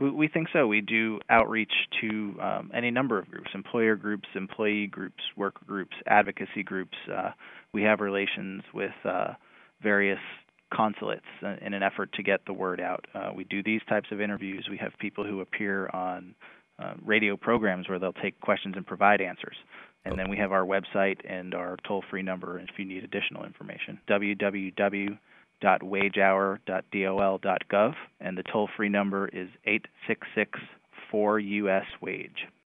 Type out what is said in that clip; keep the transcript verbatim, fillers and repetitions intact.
We, we think so. We do outreach to um, any number of groups: employer groups, employee groups, worker groups, advocacy groups. Uh, we have relations with uh, various consulates in an effort to get the word out. Uh, we do these types of interviews. We have people who appear on uh, radio programs where they'll take questions and provide answers. And then we have our website and our toll-free number if you need additional information, w w w dot wage hour dot d o l dot gov, and the toll-free number is eight six six four U S wage.